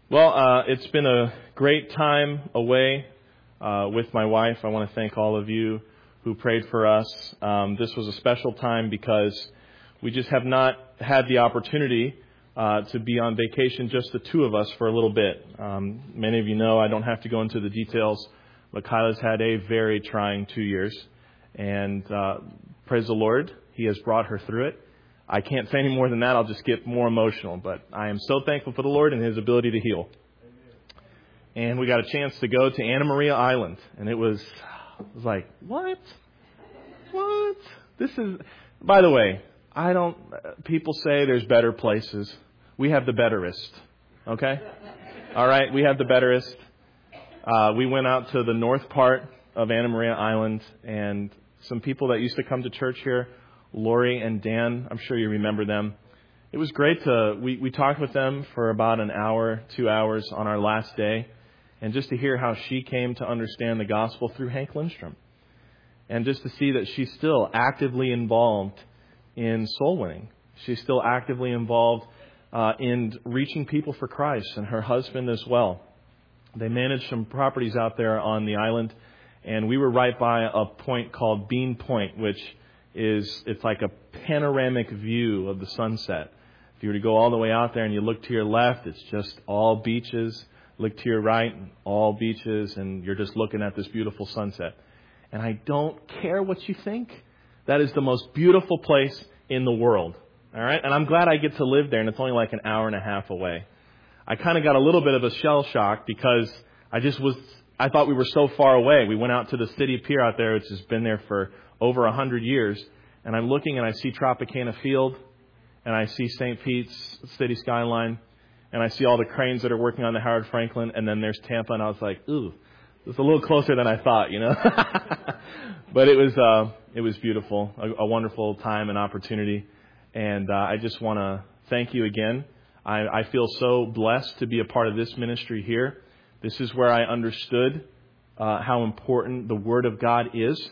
Well, it's been a great time away with my wife. I want to thank all of you who prayed for us. This was a special time because we just have not had the opportunity to be on vacation, just the two of us, for a little bit. Many of you know I don't have to go into the details, but Kyla's had a very trying 2 years. And praise the Lord, He has brought her through it. I can't say any more than that. I'll just get more emotional. But I am so thankful for the Lord and His ability to heal. And we got a chance to go to Anna Maria Island. And it was like, what? This is, by the way, people say there's better places. We have the betterest. Okay? All right, we have the betterest. We went out to the north part of Anna Maria Island, and some people that used to come to church here, Lori and Dan, I'm sure you remember them. It was great we talked with them for about an hour, 2 hours on our last day, and just to hear how she came to understand the gospel through Hank Lindstrom. And just to see that she's still actively involved in soul winning. She's still actively involved in reaching people for Christ, and her husband as well. They manage some properties out there on the island, and we were right by a point called Bean Point, which it's like a panoramic view of the sunset. If you were to go all the way out there and you look to your left, it's just all beaches. Look to your right, all beaches, and you're just looking at this beautiful sunset. And I don't care what you think. That is the most beautiful place in the world. All right? And I'm glad I get to live there, and it's only like an hour and a half away. I kind of got a little bit of a shell shock because I thought we were so far away. We went out to the city pier out there, which has been there for over 100 years. And I'm looking and I see Tropicana Field, and I see St. Pete's city skyline, and I see all the cranes that are working on the Howard Franklin, and then there's Tampa, and I was like, ooh, it's a little closer than I thought, you know. But it was beautiful, a wonderful time and opportunity. And I just want to thank you again. I feel so blessed to be a part of this ministry here. This is where I understood how important the Word of God is.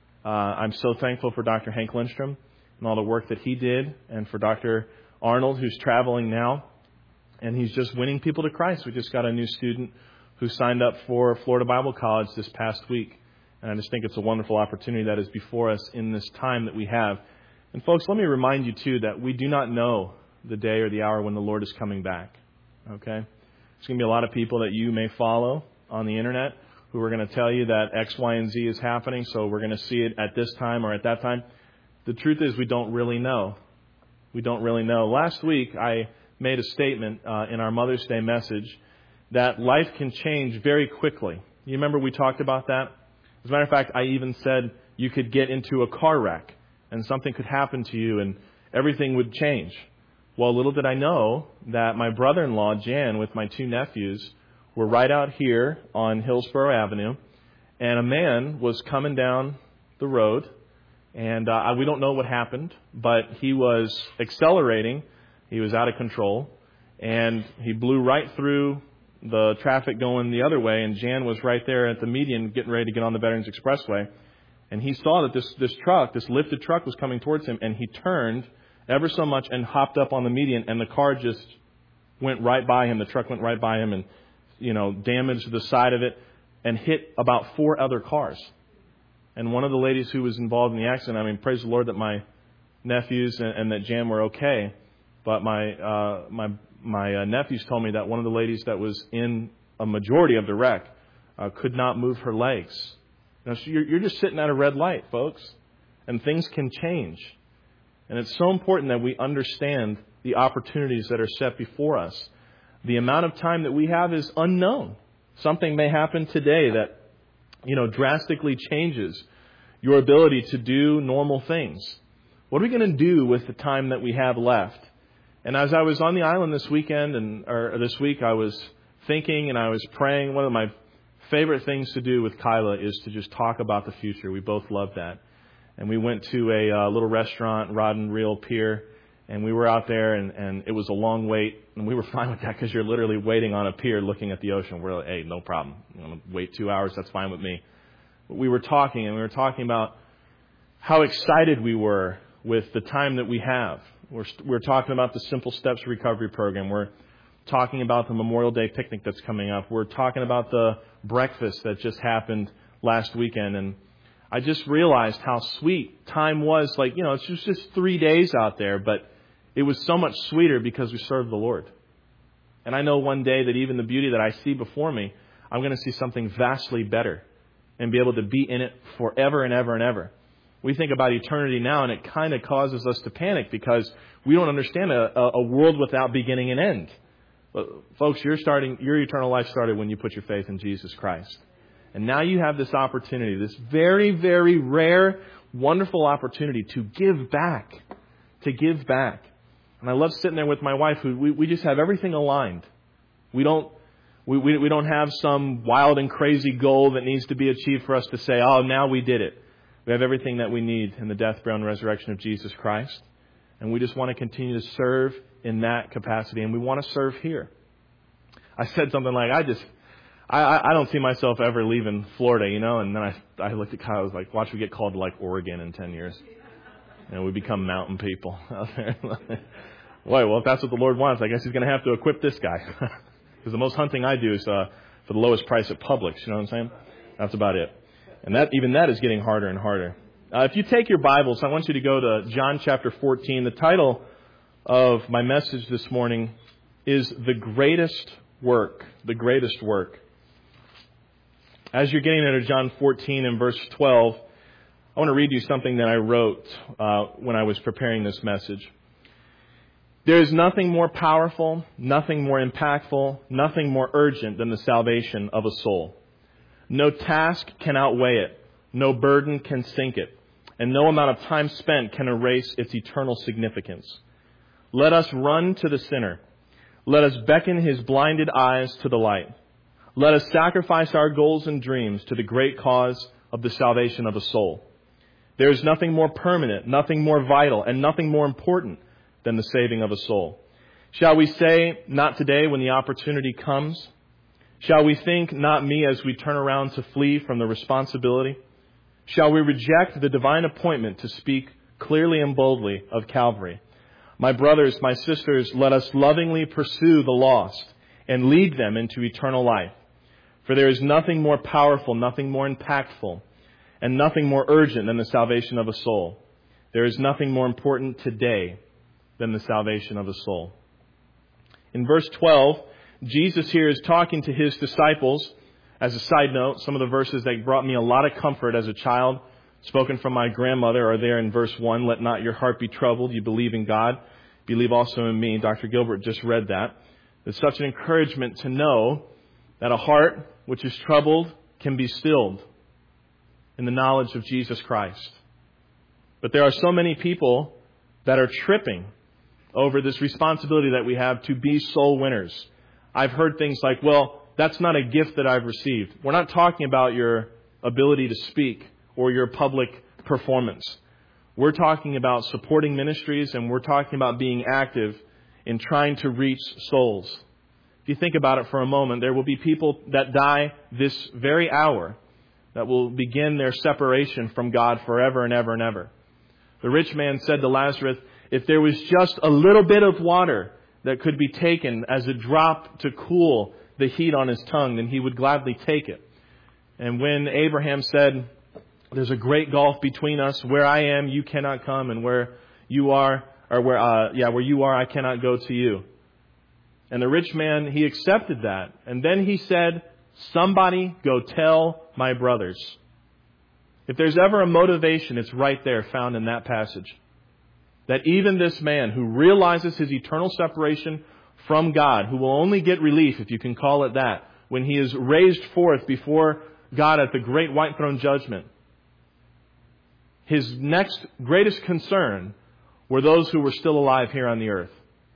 I'm so thankful for Dr. Hank Lindstrom and all the work that he did, and for Dr. Arnold, who's traveling now, and he's just winning people to Christ. We just got a new student who signed up for Florida Bible College this past week, and I just think it's a wonderful opportunity that is before us in this time that we have. And folks, let me remind you too that we do not know the day or the hour when the Lord is coming back. Okay? There's going to be a lot of people that you may follow on the internet who are going to tell you that X, Y, and Z is happening, so we're going to see it at this time or at that time. The truth is we don't really know. We don't really know. Last week I made a statement in our Mother's Day message that life can change very quickly. You remember we talked about that? As a matter of fact, I even said you could get into a car wreck and something could happen to you and everything would change. Well, little did I know that my brother-in-law, Jan, with my two nephews, were right out here on Hillsborough Avenue, and a man was coming down the road, and we don't know what happened, but he was accelerating. He was out of control, and he blew right through the traffic going the other way, and Jan was right there at the median getting ready to get on the Veterans Expressway, and he saw that this lifted truck was coming towards him, and he turned ever so much and hopped up on the median, and the car just went right by him. The truck went right by him and, damaged the side of it and hit about 4 other cars. And one of the ladies who was involved in the accident, praise the Lord that my nephews and that Jan were okay. But my nephews told me that one of the ladies that was in a majority of the wreck could not move her legs. So you're just sitting at a red light, folks, and things can change. And it's so important that we understand the opportunities that are set before us. The amount of time that we have is unknown. Something may happen today that, drastically changes your ability to do normal things. What are we going to do with the time that we have left? And as I was on the island this weekend or this week, I was thinking and I was praying. One of my favorite things to do with Kyla is to just talk about the future. We both love that. And we went to a little restaurant, Rod and Reel Pier, and we were out there, and it was a long wait. And we were fine with that because you're literally waiting on a pier looking at the ocean. We're like, hey, no problem. I'm going to wait 2 hours. That's fine with me. But we were talking about how excited we were with the time that we have. We're talking about the Simple Steps Recovery Program. We're talking about the Memorial Day picnic that's coming up. We're talking about the breakfast that just happened last weekend. And I just realized how sweet time was. Like, it's just 3 days out there, but it was so much sweeter because we served the Lord. And I know one day that even the beauty that I see before me, I'm going to see something vastly better and be able to be in it forever and ever and ever. We think about eternity now, and it kind of causes us to panic because we don't understand a world without beginning and end. But folks, your eternal life started when you put your faith in Jesus Christ. And now you have this opportunity, this very, very rare, wonderful opportunity to give back. To give back. And I love sitting there with my wife, who we just have everything aligned. We don't have some wild and crazy goal that needs to be achieved for us to say, oh, now we did it. We have everything that we need in the death, burial, and resurrection of Jesus Christ. And we just want to continue to serve in that capacity. And we want to serve here. I said something like, I don't see myself ever leaving Florida, And then I looked at Kyle, I was like, watch we get called to like Oregon in 10 years. We become mountain people out there. Boy, well, if that's what the Lord wants, I guess He's going to have to equip this guy. Because the most hunting I do is for the lowest price at Publix. You know what I'm saying? That's about it. And even that is getting harder and harder. If you take your Bibles, I want you to go to John chapter 14. The title of my message this morning is The Greatest Work. The Greatest Work. As you're getting into John 14 and verse 12, I want to read you something that I wrote when I was preparing this message. There is nothing more powerful, nothing more impactful, nothing more urgent than the salvation of a soul. No task can outweigh it. No burden can sink it. And no amount of time spent can erase its eternal significance. Let us run to the sinner. Let us beckon his blinded eyes to the light. Let us sacrifice our goals and dreams to the great cause of the salvation of a soul. There is nothing more permanent, nothing more vital, and nothing more important than the saving of a soul. Shall we say, not today when the opportunity comes? Shall we think, not me, as we turn around to flee from the responsibility? Shall we reject the divine appointment to speak clearly and boldly of Calvary? My brothers, my sisters, let us lovingly pursue the lost and lead them into eternal life. For there is nothing more powerful, nothing more impactful, and nothing more urgent than the salvation of a soul. There is nothing more important today than the salvation of a soul. In verse 12, Jesus here is talking to His disciples. As a side note, some of the verses that brought me a lot of comfort as a child, spoken from my grandmother, are there in verse 1. Let not your heart be troubled. You believe in God. Believe also in me. Dr. Gilbert just read that. It's such an encouragement to know that a heart which is troubled can be stilled in the knowledge of Jesus Christ. But there are so many people that are tripping over this responsibility that we have to be soul winners. I've heard things like, well, that's not a gift that I've received. We're not talking about your ability to speak or your public performance. We're talking about supporting ministries, and we're talking about being active in trying to reach souls. If you think about it for a moment, there will be people that die this very hour that will begin their separation from God forever and ever and ever. The rich man said to Lazarus, if there was just a little bit of water that could be taken as a drop to cool the heat on his tongue, then he would gladly take it. And when Abraham said, there's a great gulf between us, where I am, you cannot come, and where you are, where you are, I cannot go to you. And the rich man, he accepted that. And then he said, somebody go tell my brothers. If there's ever a motivation, it's right there found in that passage. That even this man who realizes his eternal separation from God, who will only get relief, if you can call it that, when he is raised forth before God at the great white throne judgment, his next greatest concern were those who were still alive here on the earth.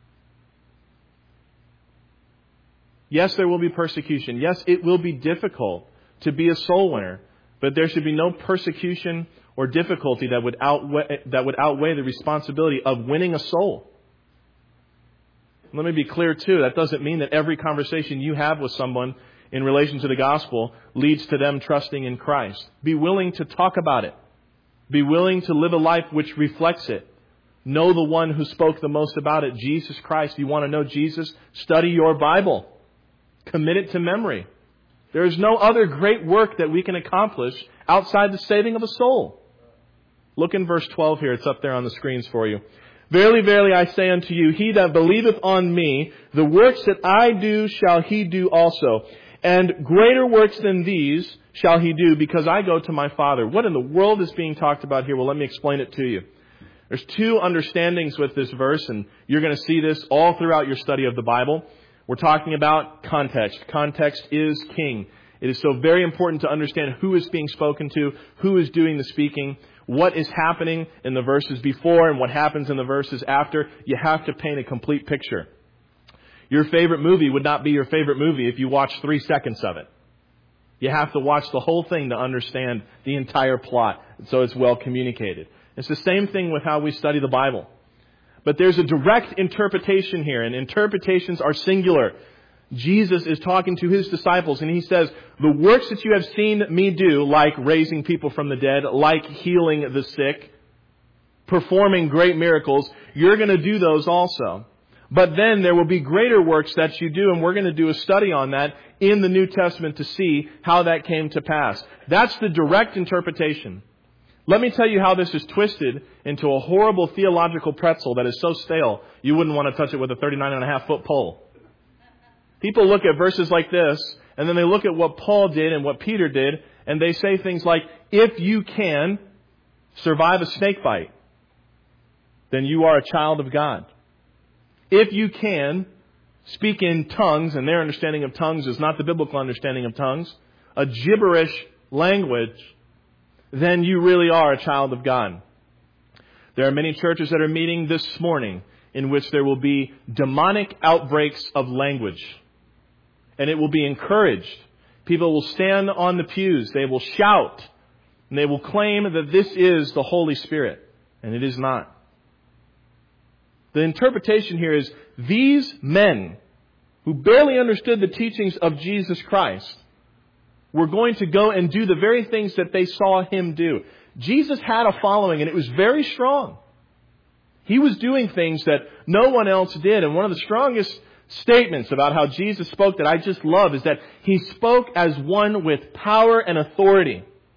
Yes, there will be persecution. Yes, it will be difficult to be a soul winner, but there should be no persecution or difficulty that would outweigh the responsibility of winning a soul. Let me be clear, too. That doesn't mean that every conversation you have with someone in relation to the gospel leads to them trusting in Christ. Be willing to talk about it. Be willing to live a life which reflects it. Know the one who spoke the most about it, Jesus Christ. If you want to know Jesus, study your Bible. Commit it to memory. There is no other great work that we can accomplish outside the saving of a soul. Look in verse 12 here. It's up there on the screens for you. Verily, verily, I say unto you, he that believeth on me, the works that I do shall he do also. And greater works than these shall he do, because I go to my Father. What in the world is being talked about here? Well, let me explain it to you. There's two understandings with this verse, and you're going to see this all throughout your study of the Bible. We're talking about context. Context is king. It is so very important to understand who is being spoken to, who is doing the speaking, what is happening in the verses before and what happens in the verses after. You have to paint a complete picture. Your favorite movie would not be your favorite movie if you watch 3 seconds of it. You have to watch the whole thing to understand the entire plot, so it's well communicated. It's the same thing with how we study the Bible. But there's a direct interpretation here, and interpretations are singular. Jesus is talking to his disciples, and he says, the works that you have seen me do, like raising people from the dead, like healing the sick, performing great miracles, you're going to do those also. But then there will be greater works that you do, and we're going to do a study on that in the New Testament to see how that came to pass. That's the direct interpretation. Let me tell you how this is twisted into a horrible theological pretzel that is so stale, you wouldn't want to touch it with a 39.5-foot pole. People look at verses like this, and then they look at what Paul did and what Peter did, and they say things like, if you can survive a snake bite, then you are a child of God. If you can speak in tongues, and their understanding of tongues is not the biblical understanding of tongues, a gibberish language, then you really are a child of God. There are many churches that are meeting this morning in which there will be demonic outbreaks of language. And it will be encouraged. People will stand on the pews. They will shout. And they will claim that this is the Holy Spirit. And it is not. The interpretation here is these men who barely understood the teachings of Jesus Christ were going to go and do the very things that they saw him do. Jesus had a following, and it was very strong. He was doing things that no one else did. And one of the strongest statements about how Jesus spoke that I just love is that he spoke as one with power and authority.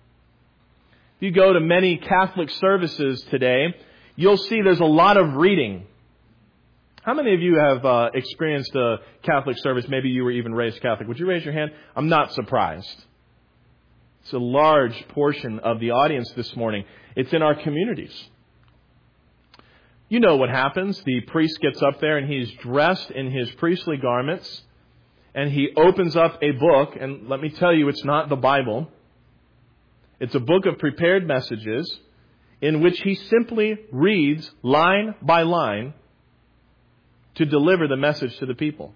If you go to many Catholic services today, you'll see there's a lot of reading. How many of you have experienced a Catholic service? Maybe you were even raised Catholic. Would you raise your hand? I'm not surprised. It's a large portion of the audience this morning. It's in our communities. You know what happens. The priest gets up there and he's dressed in his priestly garments and he opens up a book. And let me tell you, it's not the Bible. It's a book of prepared messages in which he simply reads line by line to deliver the message to the people.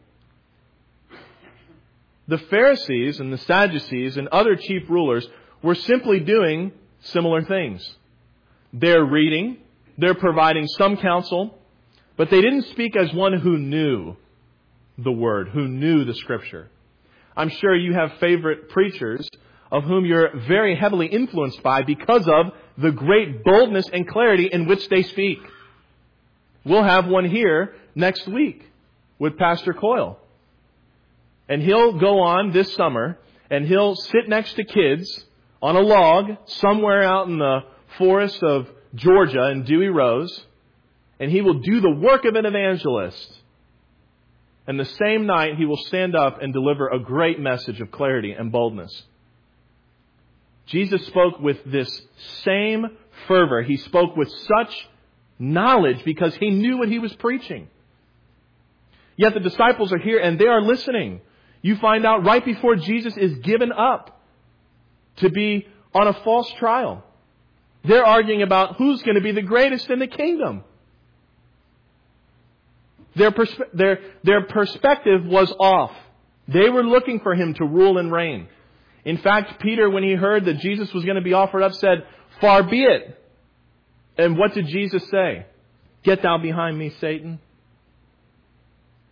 The Pharisees and the Sadducees and other chief rulers were simply doing similar things. They're reading, they're providing some counsel, but they didn't speak as one who knew the Word, who knew the Scripture. I'm sure you have favorite preachers of whom you're very heavily influenced by because of the great boldness and clarity in which they speak. We'll have one here next week with Pastor Coyle. And he'll go on this summer and he'll sit next to kids on a log somewhere out in the forest of Georgia in Dewey Rose. And he will do the work of an evangelist. And the same night he will stand up and deliver a great message of clarity and boldness. Jesus spoke with this same fervor. He spoke with such knowledge because he knew what he was preaching. Yet the disciples are here and they are listening. You find out right before Jesus is given up to be on a false trial. They're arguing about who's going to be the greatest in the kingdom. Their perspective was off. They were looking for him to rule and reign. In fact, Peter, when he heard that Jesus was going to be offered up, said, "Far be it." And what did Jesus say? "Get thou behind me, Satan."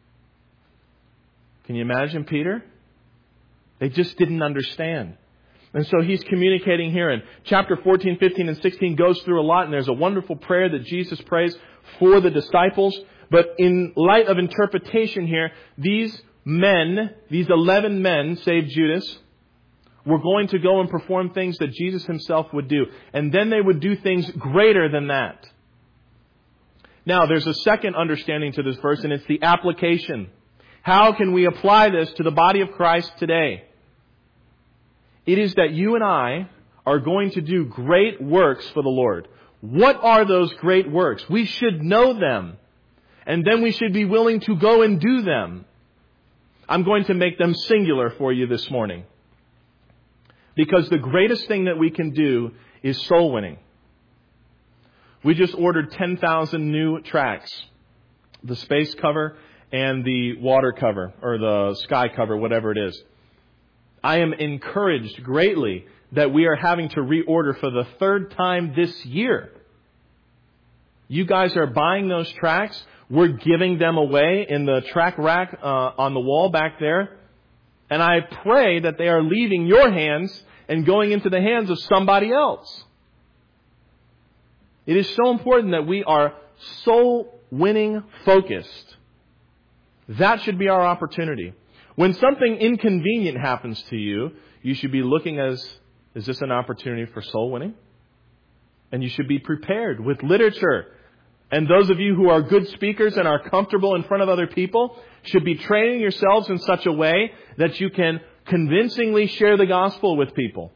Can you imagine Peter? They just didn't understand. And so he's communicating here. And chapter 14, 15, and 16 goes through a lot. And there's a wonderful prayer that Jesus prays for the disciples. But in light of interpretation here, these men, these 11 men, save Judas, were going to go and perform things that Jesus himself would do. And then they would do things greater than that. Now, there's a second understanding to this verse, and it's the application. How can we apply this to the body of Christ today? It is that you and I are going to do great works for the Lord. What are those great works? We should know them. And then we should be willing to go and do them. I'm going to make them singular for you this morning. Because the greatest thing that we can do is soul winning. We just ordered 10,000 new tracts. The space cover and the water cover, or the sky cover, whatever it is. I am encouraged greatly that we are having to reorder for the third time this year. You guys are buying those tracts. We're giving them away in the track rack on the wall back there. And I pray that they are leaving your hands and going into the hands of somebody else. It is so important that we are soul-winning focused. That should be our opportunity. When something inconvenient happens to you, you should be looking is this an opportunity for soul winning? And you should be prepared with literature. And those of you who are good speakers and are comfortable in front of other people should be training yourselves in such a way that you can convincingly share the gospel with people.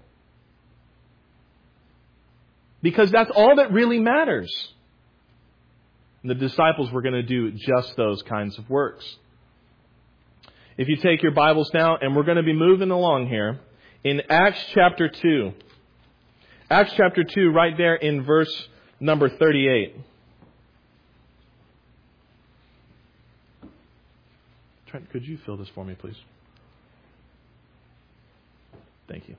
Because that's all that really matters. And the disciples were going to do just those kinds of works. If you take your Bibles now, and we're going to be moving along here, in Acts chapter 2. Acts chapter 2, right there in verse number 38. Trent, could you fill this for me, please? Thank you.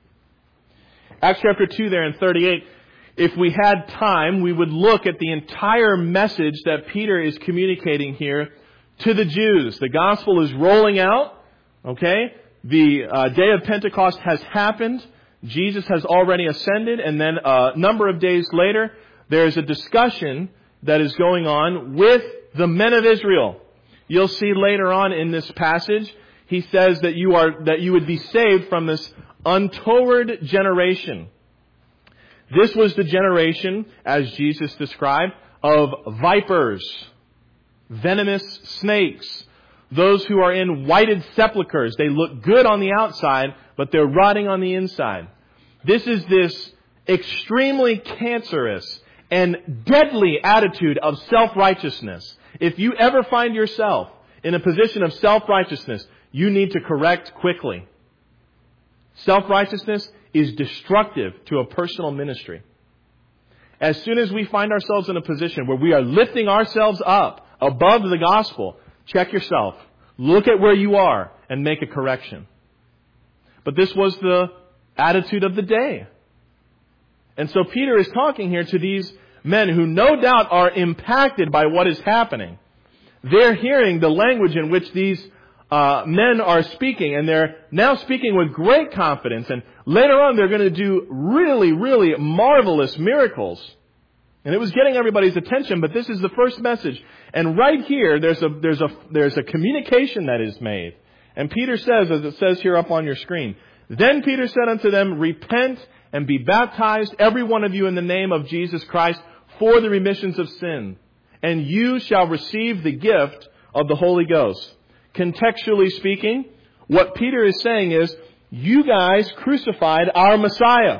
Acts chapter 2 there in 38. If we had time, we would look at the entire message that Peter is communicating here to the Jews. The gospel is rolling out. Okay? The day of Pentecost has happened. Jesus has already ascended. And then a number of days later, there's a discussion that is going on with the men of Israel. You'll see later on in this passage, he says that you would be saved from this untoward generation. This was the generation, as Jesus described, of vipers, venomous snakes, those who are in whited sepulchres. They look good on the outside, but they're rotting on the inside. This is this extremely cancerous and deadly attitude of self-righteousness. If you ever find yourself in a position of self-righteousness, you need to correct quickly. Self-righteousness is destructive to a personal ministry. As soon as we find ourselves in a position where we are lifting ourselves up above the gospel, check yourself. Look at where you are and make a correction. But this was the attitude of the day. And so Peter is talking here to these men who no doubt are impacted by what is happening. They're hearing the language in which these men are speaking, and they're now speaking with great confidence. And later on, they're going to do really, really marvelous miracles. And it was getting everybody's attention, but this is the first message. And right here, there's a communication that is made. And Peter says, as it says here up on your screen, "Then Peter said unto them, Repent and be baptized, every one of you, in the name of Jesus Christ, for the remissions of sin. And you shall receive the gift of the Holy Ghost." Contextually speaking, what Peter is saying is, you guys crucified our Messiah.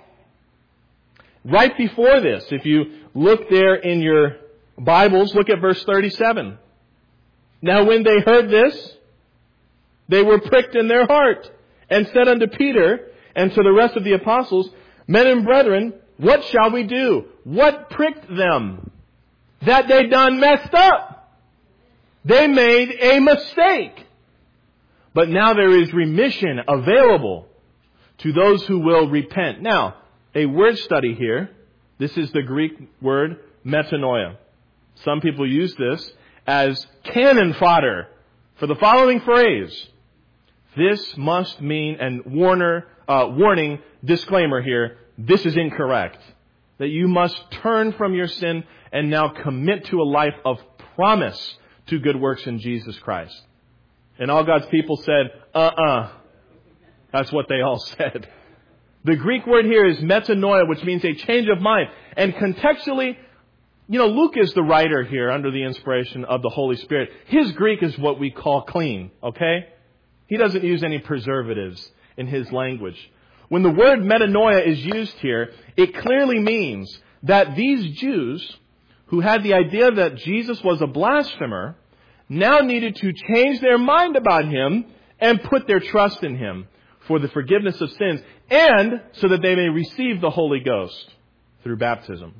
Right before this, if you look there in your Bibles, look at verse 37. "Now when they heard this, they were pricked in their heart, and said unto Peter and to the rest of the apostles, Men and brethren, what shall we do?" What pricked them? That they done messed up. They made a mistake. But now there is remission available to those who will repent. Now, a word study here. This is the Greek word metanoia. Some people use this as cannon fodder for the following phrase: this must mean, and warning, disclaimer here, this is incorrect. That you must turn from your sin and now commit to a life of promise to good works in Jesus Christ. And all God's people said, That's what they all said. The Greek word here is metanoia, which means a change of mind. And contextually, Luke is the writer here under the inspiration of the Holy Spirit. His Greek is what we call clean, okay? He doesn't use any preservatives in his language. When the word metanoia is used here, it clearly means that these Jews who had the idea that Jesus was a blasphemer now needed to change their mind about him and put their trust in him for the forgiveness of sins and so that they may receive the Holy Ghost through baptism.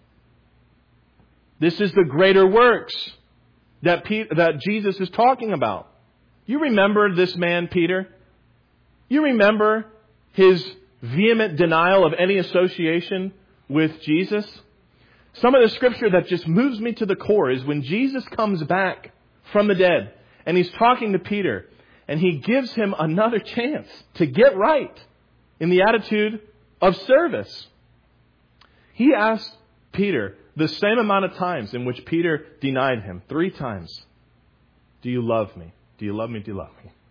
This is the greater works that Jesus is talking about. You remember this man, Peter? You remember his vehement denial of any association with Jesus? Some of the scripture that just moves me to the core is when Jesus comes back from the dead and he's talking to Peter and he gives him another chance to get right in the attitude of service. He asked Peter the same amount of times in which Peter denied him. 3 times. Do you love me? Do you love me? Do you love me?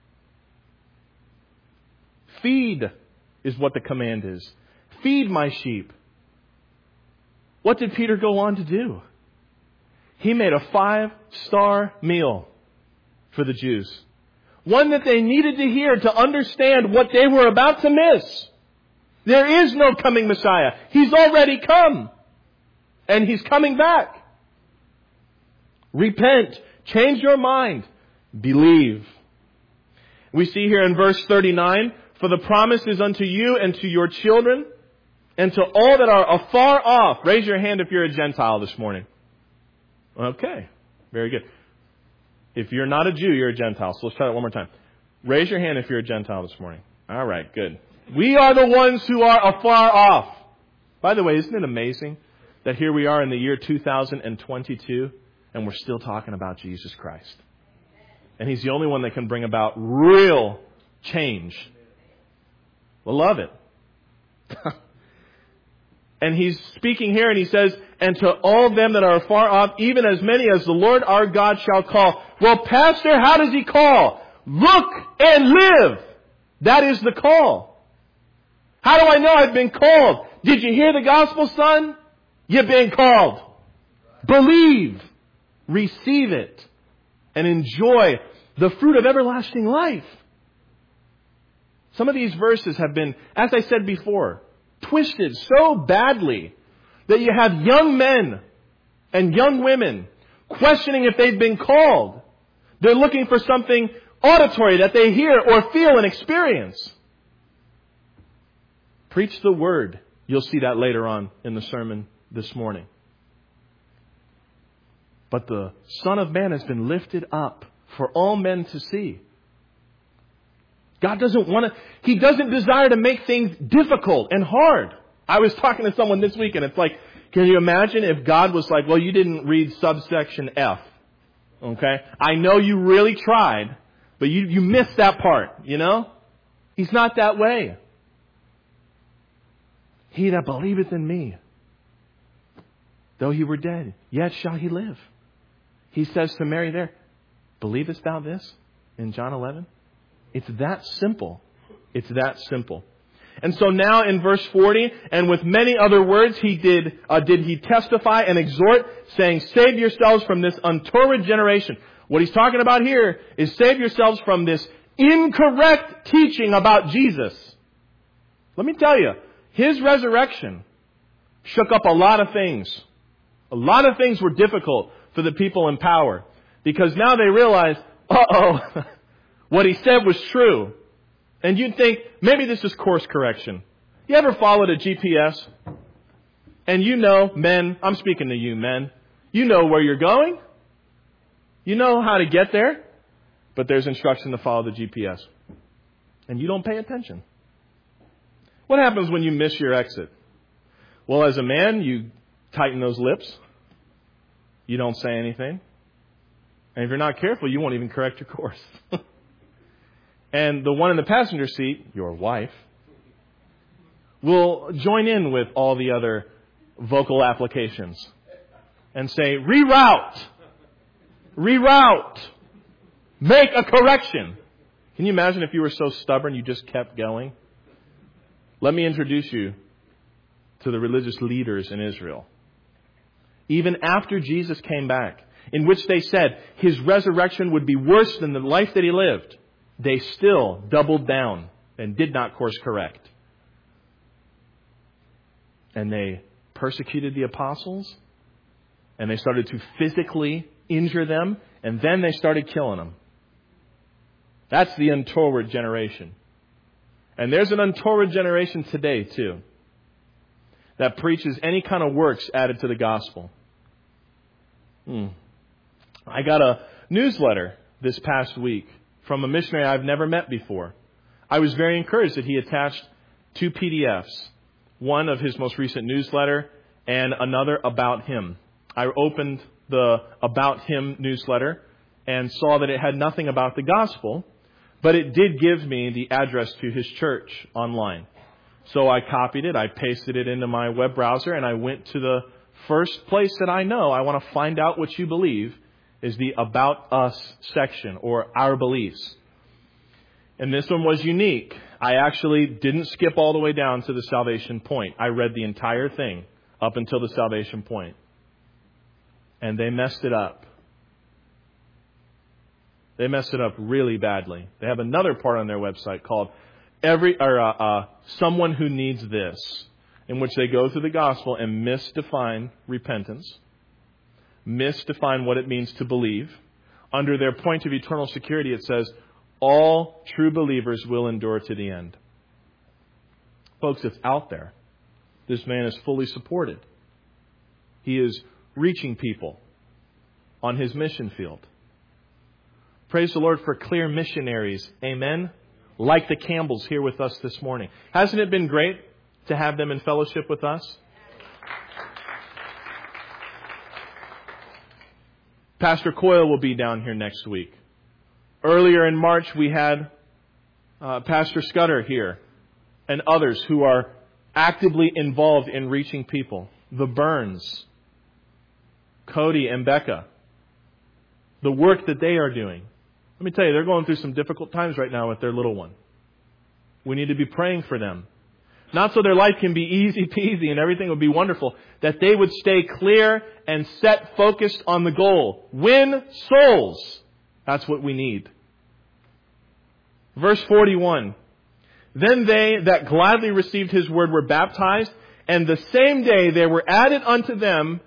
Feed is what the command is. Feed my sheep. What did Peter go on to do? He made a 5-star meal for the Jews. One that they needed to hear to understand what they were about to miss. There is no coming Messiah. He's already come. And He's coming back. Repent. Change your mind. Believe. We see here in verse 39, for the promise is unto you and to your children and to all that are afar off. Raise your hand if you're a Gentile this morning. Okay. Very good. If you're not a Jew, you're a Gentile. So let's try that one more time. Raise your hand if you're a Gentile this morning. All right, good. We are the ones who are afar off. By the way, isn't it amazing that here we are in the year 2022 and we're still talking about Jesus Christ? And He's the only one that can bring about real change. We'll love it. And He's speaking here and He says, and to all them that are far off, even as many as the Lord our God shall call. Well, Pastor, how does He call? Look and live. That is the call. How do I know I've been called? Did you hear the gospel, son? You've been called. Believe. Receive it. And enjoy the fruit of everlasting life. Some of these verses have been, as I said before, twisted so badly that you have young men and young women questioning if they've been called. They're looking for something auditory that they hear or feel and experience. Preach the word. You'll see that later on in the sermon this morning. But the Son of Man has been lifted up for all men to see. God doesn't He doesn't desire to make things difficult and hard. I was talking to someone this week and it's like, can you imagine if God was like, well, you didn't read subsection F. Okay? I know you really tried, but you missed that part, you know? He's not that way. He that believeth in me, though he were dead, yet shall he live. He says to Mary there, believest thou this? In John 11. It's that simple. It's that simple. And so now in verse 40, and with many other words did he testify and exhort, saying, save yourselves from this untoward generation. What he's talking about here is save yourselves from this incorrect teaching about Jesus. Let me tell you, His resurrection shook up a lot of things. A lot of things were difficult for the people in power. Because now they realize, what he said was true. And you'd think, maybe this is course correction. You ever followed a GPS? And you know, men, I'm speaking to you, men. You know where you're going. You know how to get there. But there's instruction to follow the GPS. And you don't pay attention. What happens when you miss your exit? Well, as a man, you tighten those lips. You don't say anything. And if you're not careful, you won't even correct your course. And the one in the passenger seat, your wife, will join in with all the other vocal applications and say, reroute, make a correction. Can you imagine if you were so stubborn you just kept going? Let me introduce you to the religious leaders in Israel. Even after Jesus came back, in which they said his resurrection would be worse than the life that he lived, they still doubled down and did not course correct. And they persecuted the apostles, and they started to physically injure them, and then they started killing them. That's the untoward generation. And there's an untoward generation today, too, that preaches any kind of works added to the gospel. I got a newsletter this past week from a missionary I've never met before. I was very encouraged that he attached 2 PDFs, one of his most recent newsletter and another about him. I opened the About Him newsletter and saw that it had nothing about the gospel, but it did give me the address to his church online. So I copied it, I pasted it into my web browser, and I went to the first place that I know I want to find out what you believe is the About Us section, or Our Beliefs. And this one was unique. I actually didn't skip all the way down to the salvation point. I read the entire thing up until the salvation point. And they messed it up. They messed it up really badly. They have another part on their website called Someone Who Needs This, in which they go through the gospel and misdefine repentance, misdefine what it means to believe. Under their point of eternal security, it says, all true believers will endure to the end. Folks, it's out there. This man is fully supported. He is reaching people on his mission field. Praise the Lord for clear missionaries. Amen. Like the Campbells here with us this morning. Hasn't it been great to have them in fellowship with us? Pastor Coyle will be down here next week. Earlier in March, we had Pastor Scudder here and others who are actively involved in reaching people. The Burns, Cody and Becca, the work that they are doing. Let me tell you, they're going through some difficult times right now with their little one. We need to be praying for them. Not so their life can be easy peasy and everything would be wonderful. That they would stay clear and set focused on the goal. Win souls. That's what we need. Verse 41. Then they that gladly received his word were baptized, and the same day there were added unto them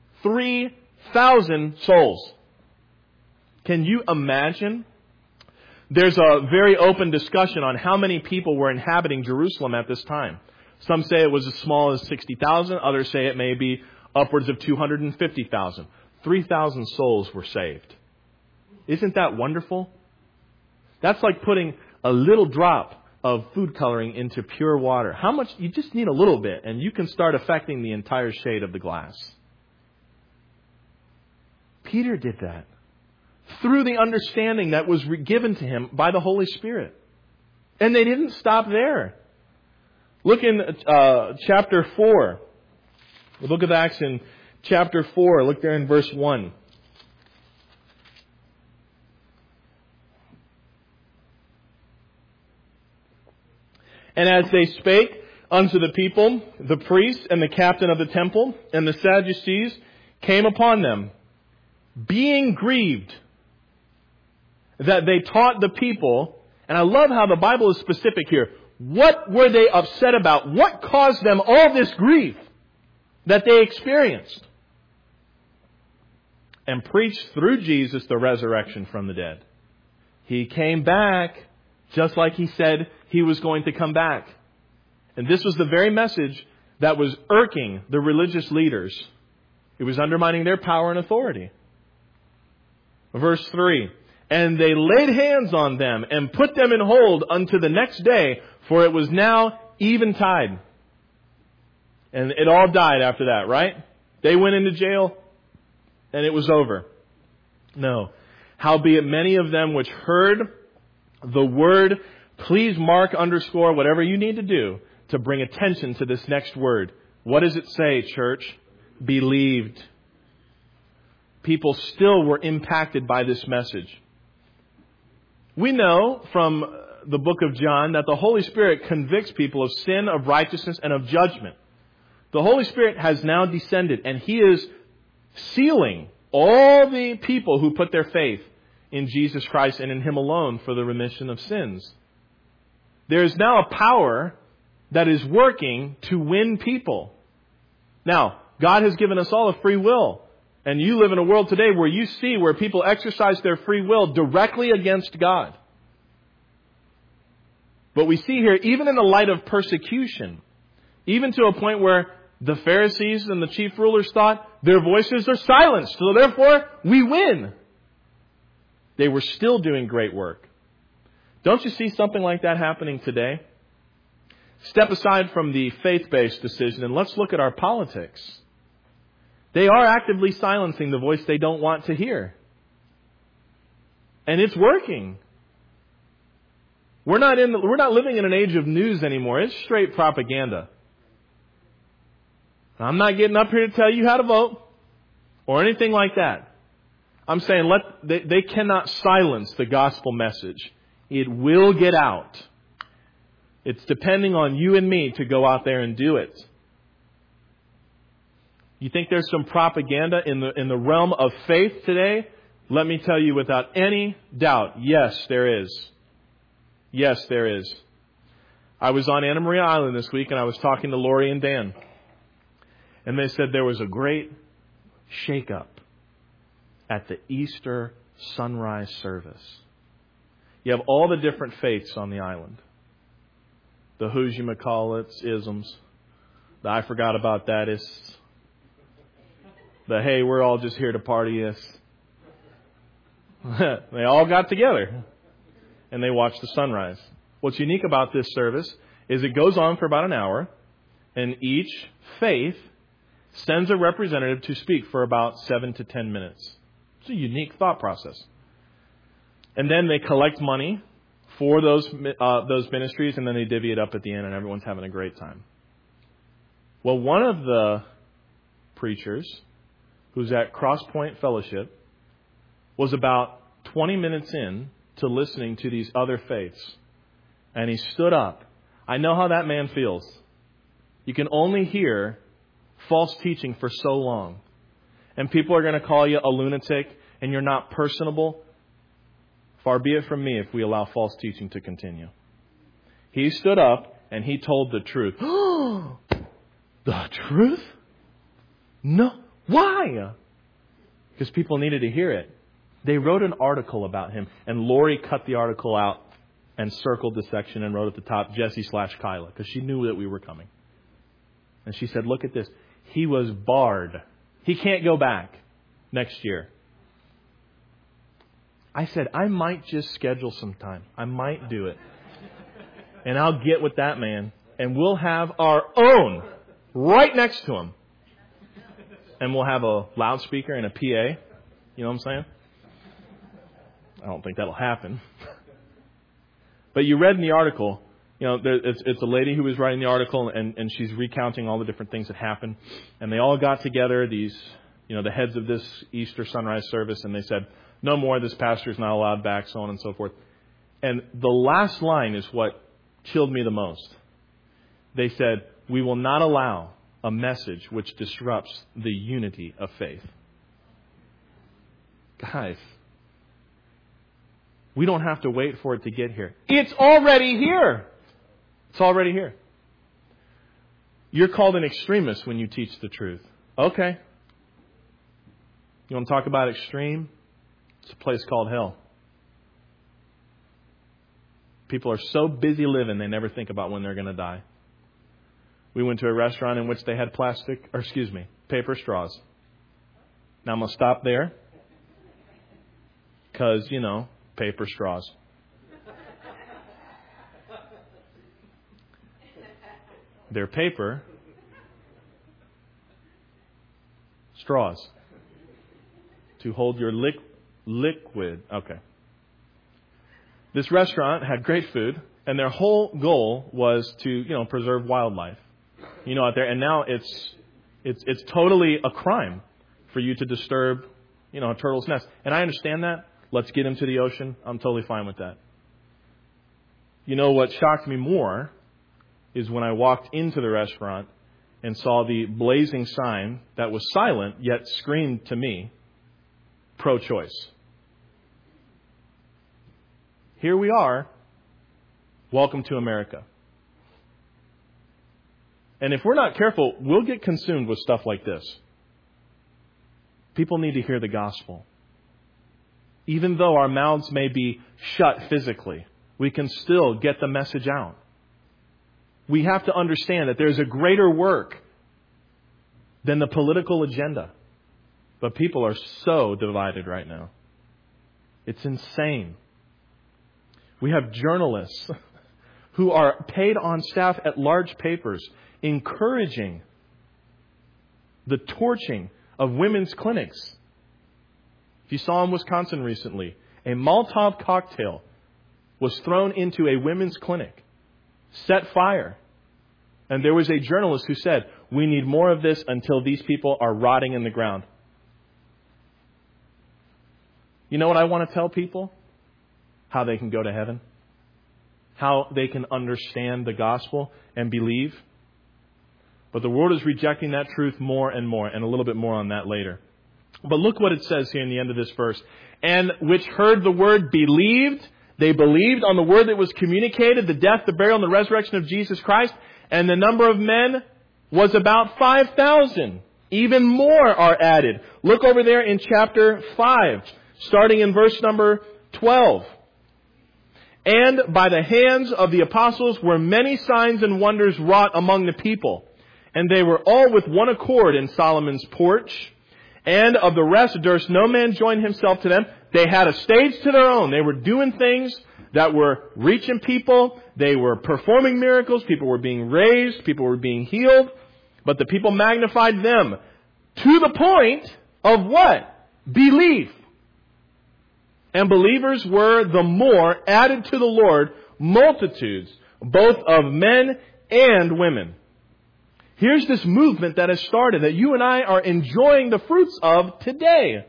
3,000 souls. Can you imagine? There's a very open discussion on how many people were inhabiting Jerusalem at this time. Some say it was as small as 60,000. Others say it may be upwards of 250,000. 3,000 souls were saved. Isn't that wonderful? That's like putting a little drop of food coloring into pure water. How much? You just need a little bit, and you can start affecting the entire shade of the glass. Peter did that through the understanding that was given to him by the Holy Spirit. And they didn't stop there. Look in chapter 4. The book of Acts in chapter 4. Look there in verse 1. And as they spake unto the people, the priests and the captain of the temple and the Sadducees came upon them, being grieved that they taught the people. And I love how the Bible is specific here. What were they upset about? What caused them all this grief that they experienced? And preached through Jesus the resurrection from the dead. He came back just like he said he was going to come back. And this was the very message that was irking the religious leaders. It was undermining their power and authority. Verse 3. And they laid hands on them and put them in hold unto the next day, for it was now eventide. And it all died after that, right? They went into jail and it was over. No. Howbeit many of them which heard the word, please mark, underscore, whatever you need to do to bring attention to this next word. What does it say, church? Believed. People still were impacted by this message. We know from the book of John that the Holy Spirit convicts people of sin, of righteousness, and of judgment. The Holy Spirit has now descended, and He is sealing all the people who put their faith in Jesus Christ and in Him alone for the remission of sins. There is now a power that is working to win people. Now, God has given us all a free will. And you live in a world today where you see where people exercise their free will directly against God. But we see here, even in the light of persecution, even to a point where the Pharisees and the chief rulers thought their voices are silenced, so therefore we win. They were still doing great work. Don't you see something like that happening today? Step aside from the faith-based decision and let's look at our politics. They are actively silencing the voice they don't want to hear. And it's working. We're not living in an age of news anymore. It's straight propaganda. I'm not getting up here to tell you how to vote or anything like that. I'm saying they cannot silence the gospel message. It will get out. It's depending on you and me to go out there and do it. You think there's some propaganda in the realm of faith today? Let me tell you without any doubt, yes, there is. Yes, there is. I was on Anna Maria Island this week and I was talking to Lori and Dan. And they said there was a great shakeup at the Easter sunrise service. You have all the different faiths on the island. The who's you call it's isms. The I forgot about that is. The hey, we're all just here to party is. They all got together and they watched the sunrise. What's unique about this service is it goes on for about an hour and each faith sends a representative to speak for about 7 to 10 minutes. It's a unique thought process. And then they collect money for those ministries and then they divvy it up at the end and everyone's having a great time. Well, one of the preachers who's at Crosspoint Fellowship was about 20 minutes in to listening to these other faiths. And he stood up. I know how that man feels. You can only hear false teaching for so long. And people are going to call you a lunatic and you're not personable. Far be it from me if we allow false teaching to continue. He stood up and he told the truth. The truth? No. Why? Because people needed to hear it. They wrote an article about him, and Lori cut the article out and circled the section and wrote at the top, Jesse/Kyla, because she knew that we were coming. And she said, look at this. He was barred. He can't go back next year. I said, I might just schedule some time. I might do it. And I'll get with that man, and we'll have our own right next to him. And we'll have a loudspeaker and a PA. You know what I'm saying? I don't think that'll happen. But you read in the article, you know, it's a lady who was writing the article and she's recounting all the different things that happened. And they all got together, these, you know, the heads of this Easter sunrise service, and they said, no more, this pastor is not allowed back, so on and so forth. And the last line is what chilled me the most. They said, we will not allow a message which disrupts the unity of faith. Guys, we don't have to wait for it to get here. It's already here. It's already here. You're called an extremist when you teach the truth. Okay. You want to talk about extreme? It's a place called hell. People are so busy living, they never think about when they're going to die. We went to a restaurant in which they had paper straws. Now I'm going to stop there. Because, you know, paper straws. They're paper straws to hold your liquid. Okay. This restaurant had great food, and their whole goal was to, preserve wildlife, out there. And now it's totally a crime for you to disturb, a turtle's nest. And I understand that. Let's get him to the ocean. I'm totally fine with that. What shocked me more is when I walked into the restaurant and saw the blazing sign that was silent yet screamed to me, pro-choice. Here we are. Welcome to America. And if we're not careful, we'll get consumed with stuff like this. People need to hear the gospel. Even though our mouths may be shut physically, we can still get the message out. We have to understand that there's a greater work than the political agenda. But people are so divided right now. It's insane. We have journalists who are paid on staff at large papers encouraging the torching of women's clinics. If you saw in Wisconsin recently, a Molotov cocktail was thrown into a women's clinic, set fire. And there was a journalist who said, we need more of this until these people are rotting in the ground. You know what I want to tell people? How they can go to heaven. How they can understand the gospel and believe. But the world is rejecting that truth more and more, and a little bit more on that later. But look what it says here in the end of this verse. And which heard the word believed. They believed on the word that was communicated, the death, the burial, and the resurrection of Jesus Christ. And the number of men was about 5,000. Even more are added. Look over there in chapter 5, starting in verse number 12. And by the hands of the apostles were many signs and wonders wrought among the people. And they were all with one accord in Solomon's porch. And of the rest durst no man join himself to them. They had a stage to their own. They were doing things that were reaching people. They were performing miracles. People were being raised. People were being healed. But the people magnified them to the point of what? Belief. And believers were the more added to the Lord, multitudes, both of men and women. Here's this movement that has started that you and I are enjoying the fruits of today.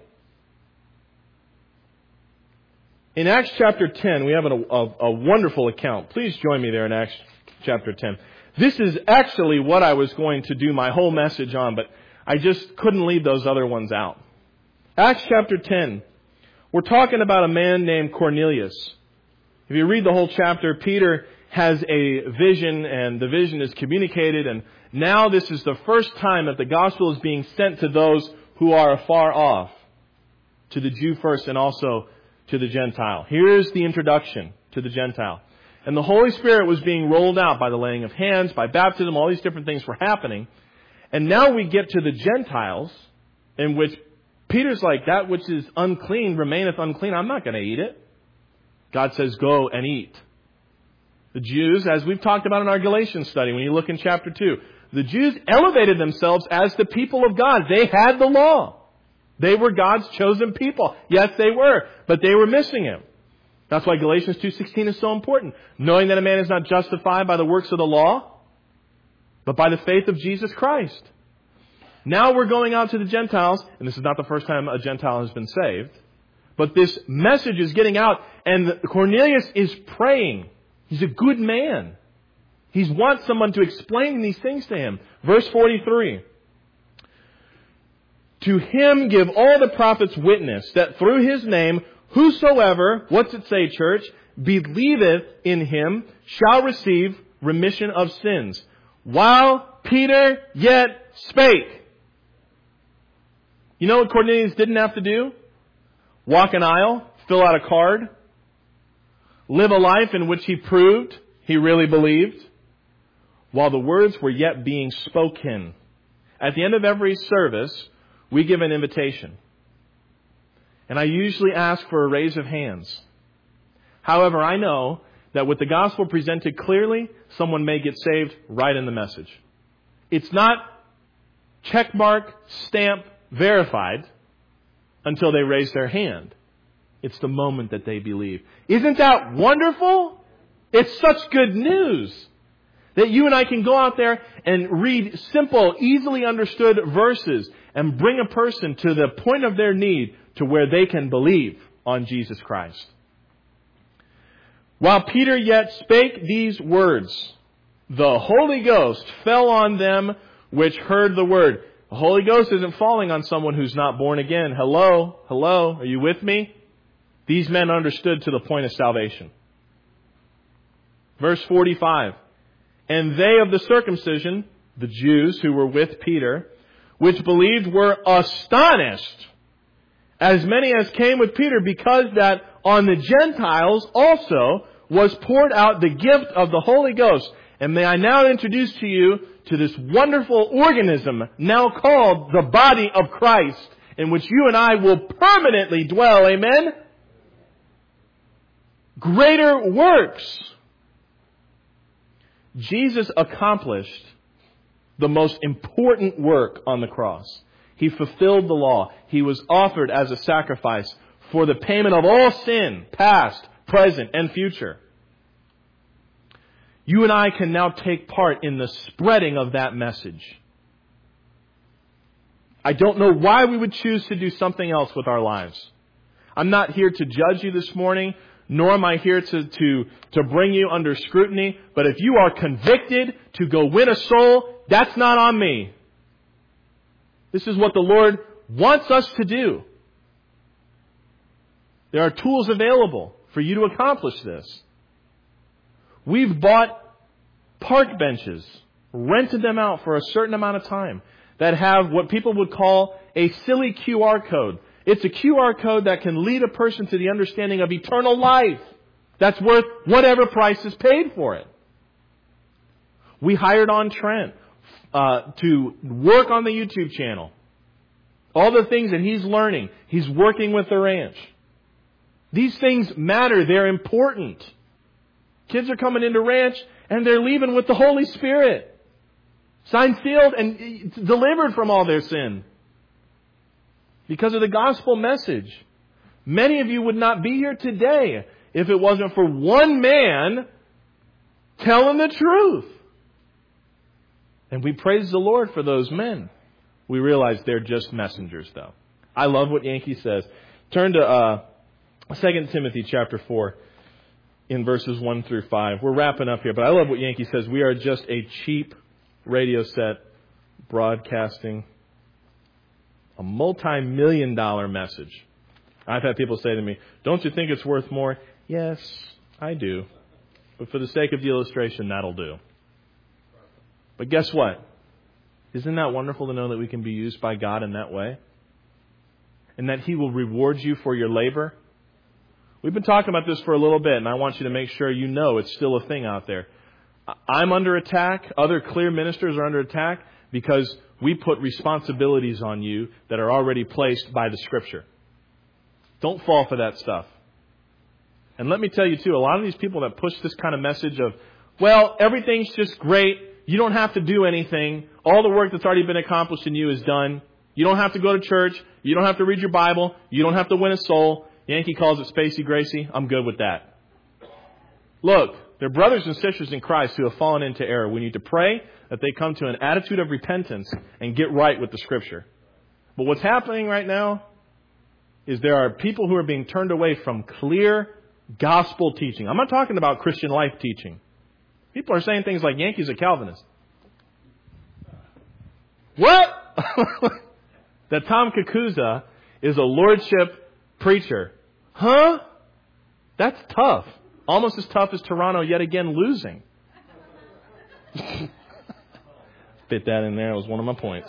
In Acts chapter 10, we have a wonderful account. Please join me there in Acts chapter 10. This is actually what I was going to do my whole message on, but I just couldn't leave those other ones out. Acts chapter 10. We're talking about a man named Cornelius. If you read the whole chapter, Peter has a vision, and the vision is communicated, and now this is the first time that the gospel is being sent to those who are afar off, to the Jew first and also to the Gentile. Here's the introduction to the Gentile. And the Holy Spirit was being rolled out by the laying of hands, by baptism, all these different things were happening. And now we get to the Gentiles, in which Peter's like, that which is unclean remaineth unclean. I'm not going to eat it. God says, go and eat. The Jews, as we've talked about in our Galatians study, when you look in chapter 2, the Jews elevated themselves as the people of God. They had the law. They were God's chosen people. Yes, they were, but they were missing Him. That's why Galatians 2:16 is so important. Knowing that a man is not justified by the works of the law, but by the faith of Jesus Christ. Now we're going out to the Gentiles, and this is not the first time a Gentile has been saved, but this message is getting out, and Cornelius is praying. He's a good man. He wants someone to explain these things to him. Verse 43. To him give all the prophets witness that through his name, whosoever, what's it say, church, believeth in him shall receive remission of sins. While Peter yet spake. You know what Cornelius didn't have to do? Walk an aisle, fill out a card, live a life in which he proved he really believed, while the words were yet being spoken. At the end of every service, we give an invitation. And I usually ask for a raise of hands. However, I know that with the gospel presented clearly, someone may get saved right in the message. It's not checkmark, stamp, verified until they raise their hand. It's the moment that they believe. Isn't that wonderful? It's such good news that you and I can go out there and read simple, easily understood verses and bring a person to the point of their need to where they can believe on Jesus Christ. While Peter yet spake these words, the Holy Ghost fell on them which heard the word. The Holy Ghost isn't falling on someone who's not born again. Hello? Hello? Are you with me? These men understood to the point of salvation. Verse 45. And they of the circumcision, the Jews who were with Peter, which believed, were astonished, as many as came with Peter, because that on the Gentiles also was poured out the gift of the Holy Ghost. And may I now introduce to you to this wonderful organism now called the body of Christ, in which you and I will permanently dwell. Amen? Greater works. Jesus accomplished the most important work on the cross. He fulfilled the law. He was offered as a sacrifice for the payment of all sin, past, present, and future. You and I can now take part in the spreading of that message. I don't know why we would choose to do something else with our lives. I'm not here to judge you this morning, nor am I here to bring you under scrutiny. But if you are convicted to go win a soul, that's not on me. This is what the Lord wants us to do. There are tools available for you to accomplish this. We've bought park benches, rented them out for a certain amount of time, that have what people would call a silly QR code. It's a QR code that can lead a person to the understanding of eternal life that's worth whatever price is paid for it. We hired on Trent to work on the YouTube channel. All the things that he's learning, he's working with the ranch. These things matter. They're important. Kids are coming into ranch and they're leaving with the Holy Spirit. Signed, sealed, and delivered from all their sin. Because of the gospel message. Many of you would not be here today if it wasn't for one man telling the truth. And we praise the Lord for those men. We realize they're just messengers, though. I love what Yankee says. Turn to 2 Timothy chapter 4 in verses 1 through 5. We're wrapping up here, but I love what Yankee says. We are just a cheap radio set broadcasting a multi-million-dollar message. I've had people say to me, don't you think it's worth more? Yes, I do. But for the sake of the illustration, that'll do. But guess what? Isn't that wonderful to know that we can be used by God in that way? And that He will reward you for your labor? We've been talking about this for a little bit, and I want you to make sure you know it's still a thing out there. I'm under attack. Other clear ministers are under attack because we put responsibilities on you that are already placed by the Scripture. Don't fall for that stuff. And let me tell you, too, a lot of these people that push this kind of message of, well, everything's just great. You don't have to do anything. All the work that's already been accomplished in you is done. You don't have to go to church. You don't have to read your Bible. You don't have to win a soul. Yankee calls it Spacey Gracie. I'm good with that. Look, they're brothers and sisters in Christ who have fallen into error. We need to pray that they come to an attitude of repentance and get right with the Scripture. But what's happening right now is there are people who are being turned away from clear gospel teaching. I'm not talking about Christian life teaching. People are saying things like Yankee's a Calvinist. What? That Tom Kakuza is a lordship preacher. Huh? That's tough. Almost as tough as Toronto yet again losing. Fit that in there. It was one of my points.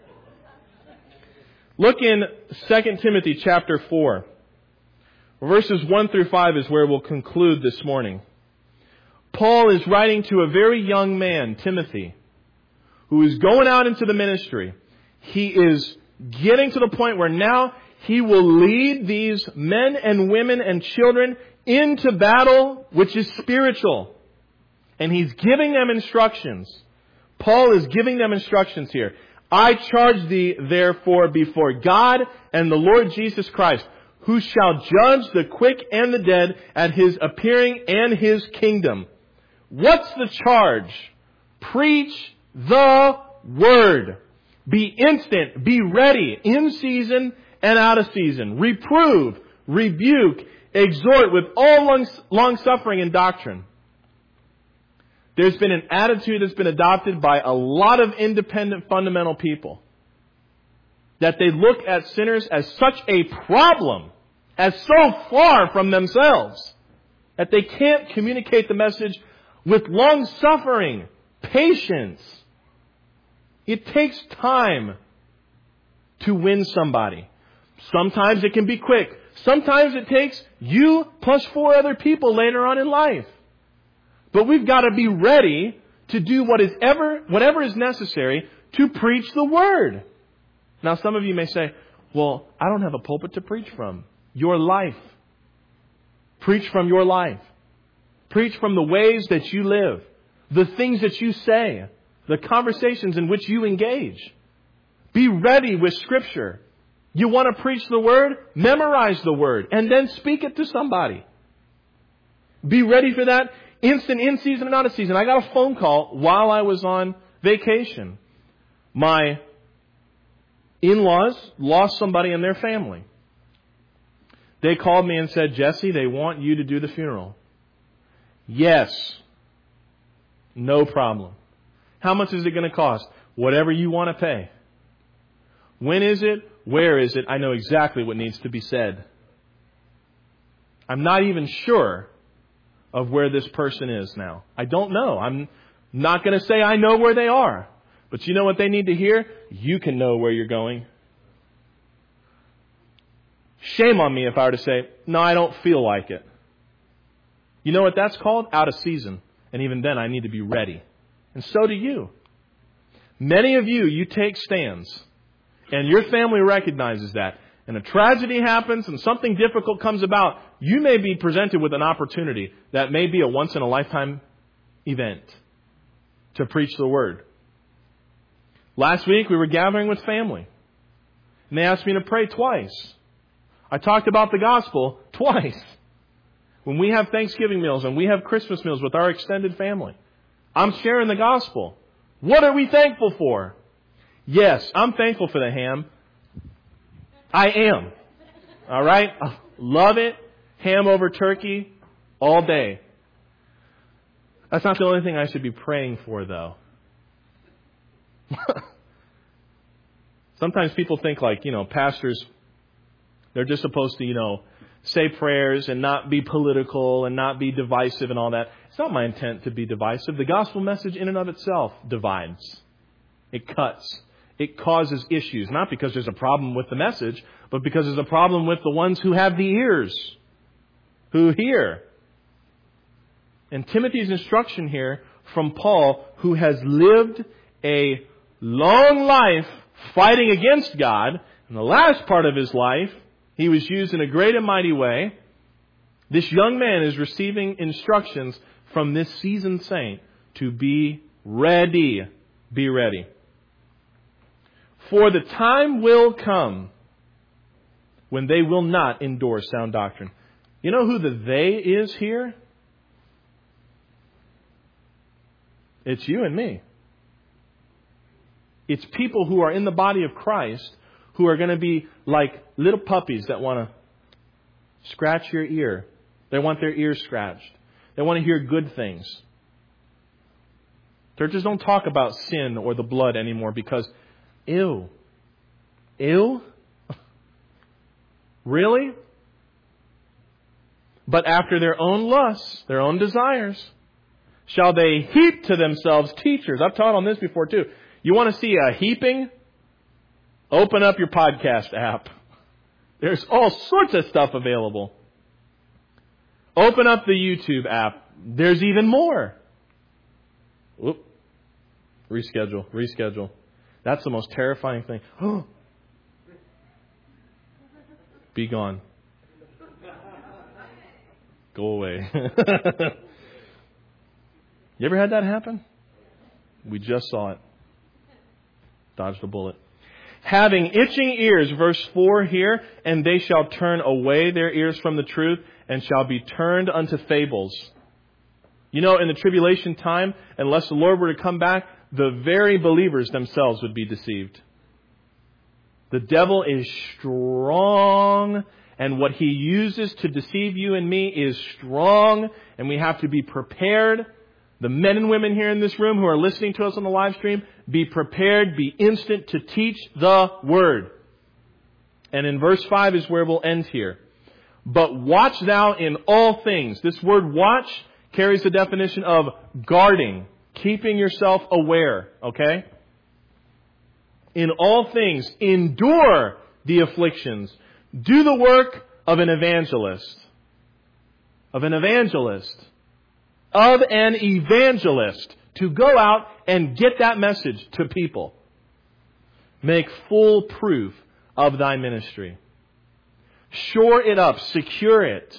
Look in 2 Timothy chapter 4. Verses 1 through 5 is where we'll conclude this morning. Paul is writing to a very young man, Timothy, who is going out into the ministry. He is getting to the point where now he will lead these men and women and children into battle, which is spiritual. And he's giving them instructions. Paul is giving them instructions here. I charge thee, therefore, before God and the Lord Jesus Christ, who shall judge the quick and the dead at His appearing and His kingdom. What's the charge? Preach the Word. Be instant, be ready, in season and out of season. Reprove, rebuke, exhort with all long suffering and doctrine. There's been an attitude that's been adopted by a lot of independent fundamental people, that they look at sinners as such a problem, as so far from themselves, that they can't communicate the message with long suffering, patience. It takes time to win somebody. Sometimes it can be quick. Sometimes it takes you plus 4 other people later on in life. But we've got to be ready to do whatever is necessary to preach the Word. Now, some of you may say, well, I don't have a pulpit to preach from. Your life. Preach from your life. Preach from the ways that you live, the things that you say, the conversations in which you engage. Be ready with Scripture. You want to preach the Word? Memorize the Word and then speak it to somebody. Be ready for that instant, in season and out of season. I got a phone call while I was on vacation. My in-laws lost somebody in their family. They called me and said, Jesse, they want you to do the funeral. Yes. No problem. How much is it going to cost? Whatever you want to pay. When is it? Where is it? I know exactly what needs to be said. I'm not even sure of where this person is now. I don't know. I'm not going to say I know where they are. But you know what they need to hear? You can know where you're going. Shame on me if I were to say, no, I don't feel like it. You know what that's called? Out of season. And even then, I need to be ready. And so do you. Many of you take stands. And your family recognizes that. And a tragedy happens and something difficult comes about. You may be presented with an opportunity that may be a once-in-a-lifetime event to preach the Word. Last week, we were gathering with family. And they asked me to pray twice. I talked about the gospel twice. When we have Thanksgiving meals and we have Christmas meals with our extended family, I'm sharing the gospel. What are we thankful for? Yes, I'm thankful for the ham. I am. All right? I love it. Ham over turkey all day. That's not the only thing I should be praying for, though. Sometimes people think pastors, they're just supposed to, say prayers and not be political and not be divisive and all that. It's not my intent to be divisive. The gospel message in and of itself divides. It cuts. It causes issues, not because there's a problem with the message, but because there's a problem with the ones who have the ears, who hear. And Timothy's instruction here from Paul, who has lived a long life fighting against God, in the last part of his life, he was used in a great and mighty way. This young man is receiving instructions from this seasoned saint to be ready. Be ready. For the time will come when they will not endure sound doctrine. You know who the they is here? It's you and me. It's people who are in the body of Christ who are going to be like little puppies that want to scratch your ear. They want their ears scratched. They want to hear good things. Churches don't talk about sin or the blood anymore because, ew. Ew? Really? But after their own lusts, their own desires, shall they heap to themselves teachers. I've taught on this before too. You want to see a heaping? Open up your podcast app. There's all sorts of stuff available. Open up the YouTube app. There's even more. Whoop. Reschedule. That's the most terrifying thing. Be gone. Go away. You ever had that happen? We just saw it. Dodged a bullet. having itching ears, verse 4 here, and they shall turn away their ears from the truth and shall be turned unto fables. You know, in the tribulation time, unless the Lord were to come back, the very believers themselves would be deceived. The devil is strong, and what he uses to deceive you and me is strong, and we have to be prepared. The men and women here in this room who are listening to us on the live stream, be prepared, be instant to teach the Word. And in verse 5 is where we'll end here. But watch thou in all things. This word watch carries the definition of guarding, keeping yourself aware, okay? In all things, endure the afflictions. Do the work of an evangelist. Of an evangelist. Of an evangelist. To go out and get that message to people. Make full proof of thy ministry. Shore it up. Secure it.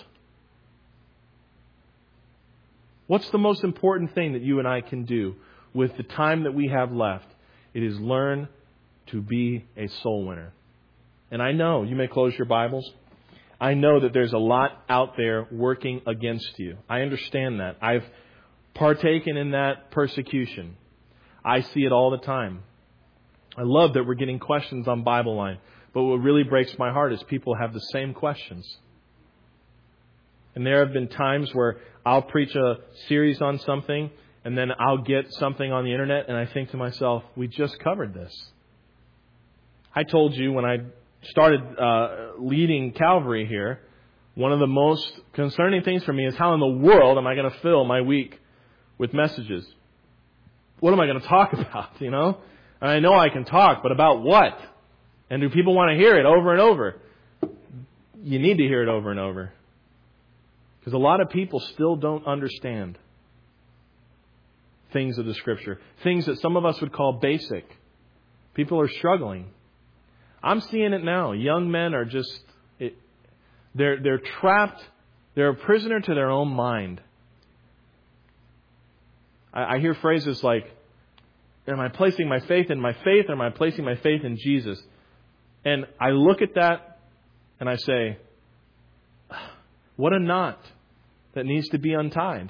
What's the most important thing that you and I can do with the time that we have left? It is learn to be a soul winner. And I know, you may close your Bibles. I know that there's a lot out there working against you. I understand that. I've partaken in that persecution. I see it all the time. I love that we're getting questions on Bible Line. But what really breaks my heart is people have the same questions. And there have been times where I'll preach a series on something, and then I'll get something on the internet, and I think to myself, we just covered this. I told you when I started leading Calvary here, one of the most concerning things for me is how in the world am I going to fill my week with messages? What am I going to talk about, you know? And I know I can talk, but about what? And do people want to hear it over and over? You need to hear it over and over. Because a lot of people still don't understand things of the Scripture. Things that some of us would call basic. People are struggling. I'm seeing it now. Young men are just, they're trapped. They're a prisoner to their own mind. I hear phrases like, am I placing my faith in my faith, or am I placing my faith in Jesus? And I look at that and I say, what a knot that needs to be untied.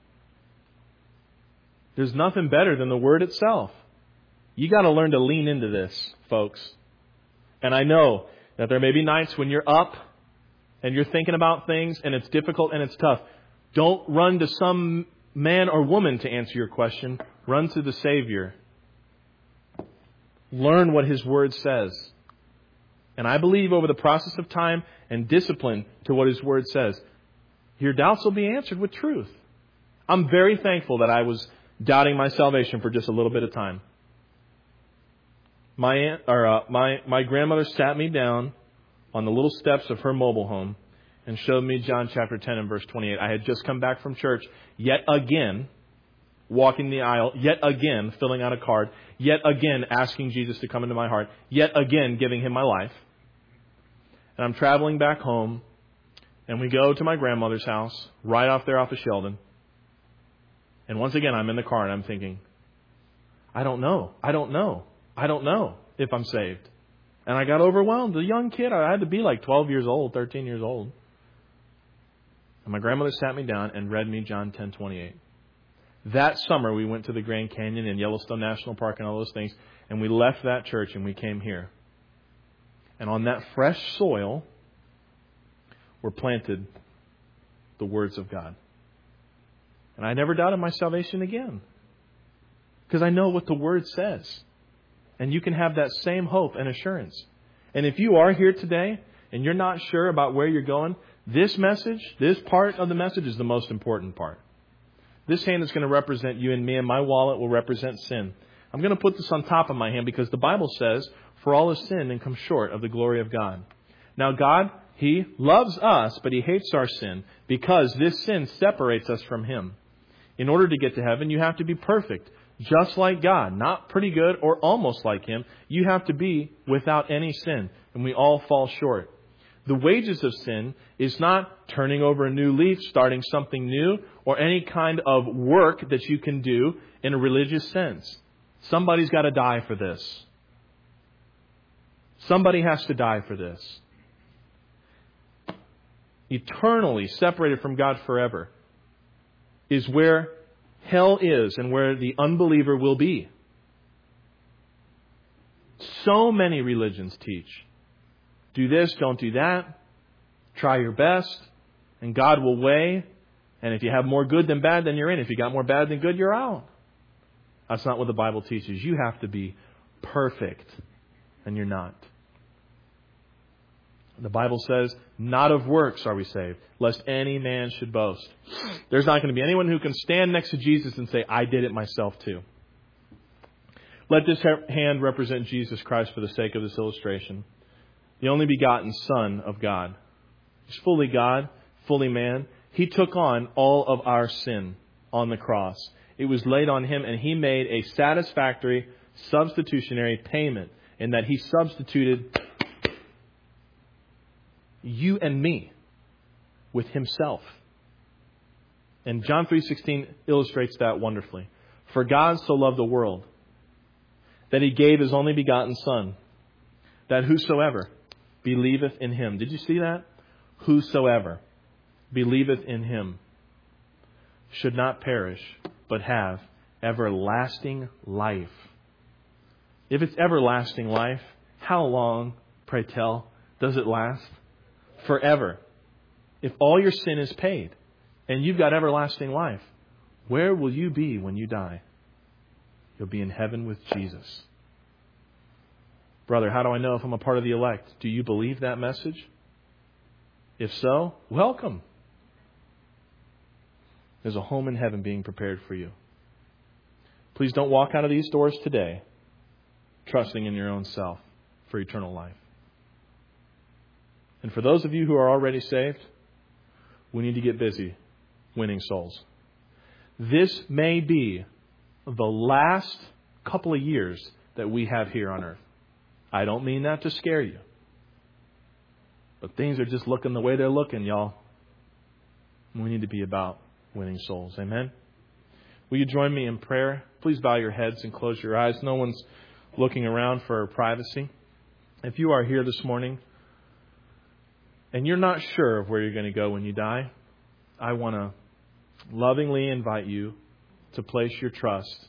There's nothing better than the Word itself. You got to learn to lean into this, folks. And I know that there may be nights when you're up and you're thinking about things and it's difficult and it's tough. Don't run to some man or woman to answer your question. Run to the Savior. Learn what His Word says. And I believe over the process of time and discipline to what His Word says, your doubts will be answered with truth. I'm very thankful that I was doubting my salvation for just a little bit of time. My grandmother sat me down on the little steps of her mobile home and showed me John chapter 10 and verse 28. I had just come back from church, yet again, walking the aisle, yet again, filling out a card, yet again, asking Jesus to come into my heart, yet again, giving Him my life. And I'm traveling back home, and we go to my grandmother's house, right off there off of Sheldon. And once again, I'm in the car, and I'm thinking, I don't know if I'm saved. And I got overwhelmed. A young kid, I had to be like 12 years old, 13 years old. And my grandmother sat me down and read me John 10:28. That summer, we went to the Grand Canyon and Yellowstone National Park and all those things, and we left that church and we came here. And on that fresh soil were planted the words of God. And I never doubted my salvation again. Because I know what the Word says. And you can have that same hope and assurance. And if you are here today and you're not sure about where you're going, this message, this part of the message is the most important part. This hand is going to represent you and me, and my wallet will represent sin. I'm going to put this on top of my hand because the Bible says, for all have sinned and come short of the glory of God. Now God, He loves us, but He hates our sin because this sin separates us from Him. In order to get to heaven, you have to be perfect, just like God, not pretty good or almost like Him. You have to be without any sin, and we all fall short. The wages of sin is not turning over a new leaf, starting something new, or any kind of work that you can do in a religious sense. Somebody's got to die for this. Somebody has to die for this. Eternally separated from God forever is where hell is and where the unbeliever will be. So many religions teach, do this, don't do that, try your best, and God will weigh, and if you have more good than bad, then you're in. If you got more bad than good, you're out. That's not what the Bible teaches. You have to be perfect, and you're not. The Bible says, not of works are we saved, lest any man should boast. There's not going to be anyone who can stand next to Jesus and say, I did it myself too. Let this hand represent Jesus Christ for the sake of this illustration. The only begotten Son of God. He's fully God, fully man. He took on all of our sin on the cross. It was laid on Him, and He made a satisfactory, substitutionary payment in that He substituted you and me with Himself. And John 3:16 illustrates that wonderfully. For God so loved the world that He gave His only begotten Son, that whosoever believeth in Him. Did you see that? Whosoever believeth in Him should not perish, but have everlasting life. If it's everlasting life, how long, pray tell, does it last? Forever. If all your sin is paid and you've got everlasting life, where will you be when you die? You'll be in heaven with Jesus. Brother, how do I know if I'm a part of the elect? Do you believe that message? If so, welcome. There's a home in heaven being prepared for you. Please don't walk out of these doors today trusting in your own self for eternal life. And for those of you who are already saved, we need to get busy winning souls. This may be the last couple of years that we have here on earth. I don't mean that to scare you. But things are just looking the way they're looking, y'all. We need to be about winning souls. Amen? Will you join me in prayer? Please bow your heads and close your eyes. No one's looking around for privacy. If you are here this morning and you're not sure of where you're going to go when you die, I want to lovingly invite you to place your trust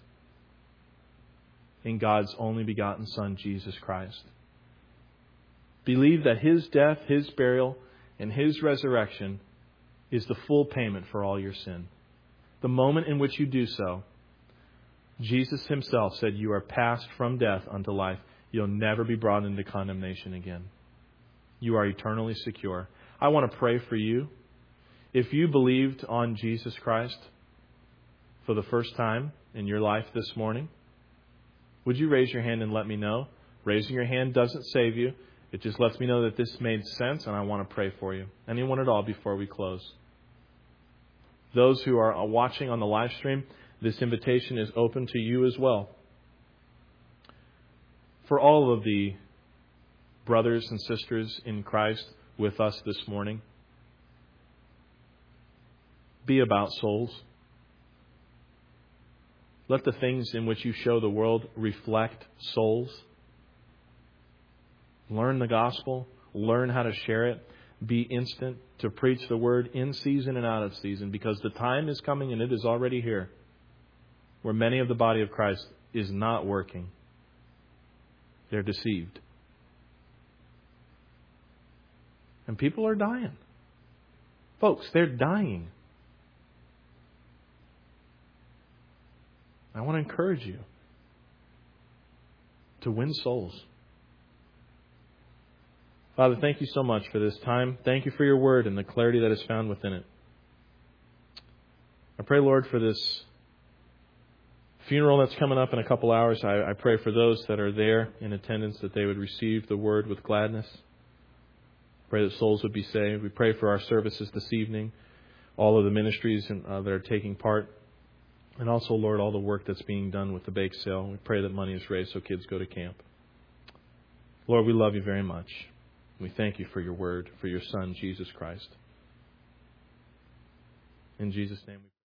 in God's only begotten Son, Jesus Christ. Believe that His death, His burial, and His resurrection is the full payment for all your sin. The moment in which you do so, Jesus Himself said, you are passed from death unto life. You'll never be brought into condemnation again. You are eternally secure. I want to pray for you. If you believed on Jesus Christ for the first time in your life this morning, would you raise your hand and let me know? Raising your hand doesn't save you. It just lets me know that this made sense, and I want to pray for you. Anyone at all before we close? Those who are watching on the live stream, this invitation is open to you as well. For all of the brothers and sisters in Christ with us this morning, be about souls. Let the things in which you show the world reflect souls. Learn the gospel. Learn how to share it. Be instant to preach the word in season and out of season, because the time is coming, and it is already here, where many of the body of Christ is not working. They're deceived. And people are dying. Folks, they're dying. I want to encourage you to win souls. Father, thank you so much for this time. Thank you for your word and the clarity that is found within it. I pray, Lord, for this funeral that's coming up in a couple hours. I pray for those that are there in attendance that they would receive the word with gladness. Pray that souls would be saved. We pray for our services this evening, all of the ministries that are taking part, and also, Lord, all the work that's being done with the bake sale. We pray that money is raised so kids go to camp. Lord, we love you very much. We thank you for your word, for your Son, Jesus Christ. In Jesus' name we